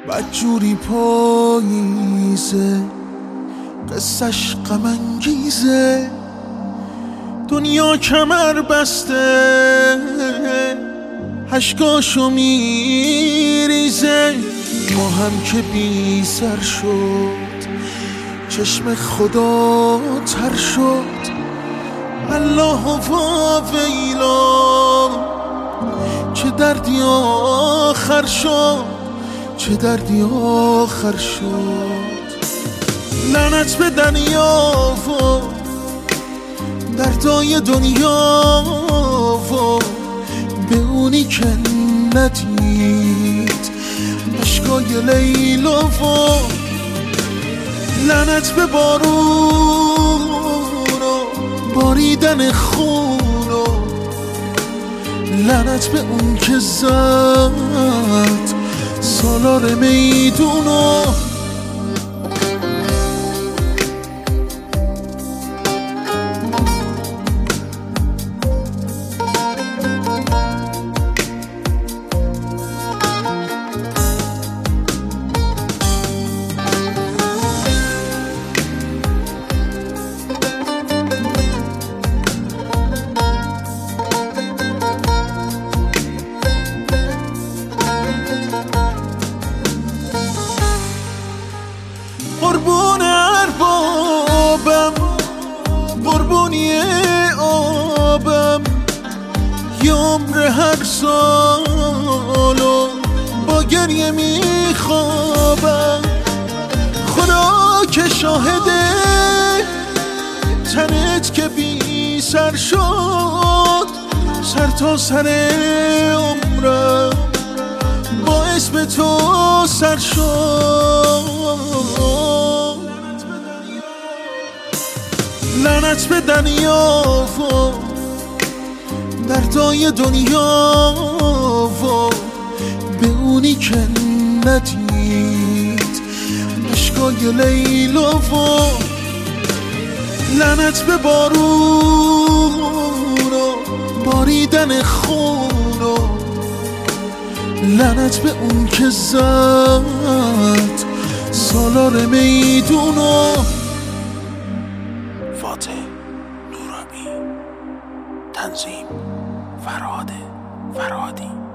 بدجوری پاییزه، قصه‌ش غم انگیزه. دنیا کمر بسته، اشکاشو میریزه. ما هم که بی سر شد، چشم خدا تر شد. الله و ویلا، چه دردی آخر شد، چه دردی آخر شد. لعنت به دنیا و دردای دنیا و به اونی که ندید اشکای لیلا و لعنت به بارون و باریدن خون و لعنت به اون که زد سالار میدونو. قربون اربابم، قربونی آبم، یه عمر هر سالو با گریه میخوابم. خدا که شاهده، تنت که بی سر شد، سر تا سر عمرم با اسم تو سر شد. لعنت به دنیا و دردای دنیا و به اونی که ندید اشکای لیلا و لعنت به بارون و باریدن خون و لعنت به اون که زد سالار میدونو. فاتح نورابی، تنظیم فرهاد فرهادی.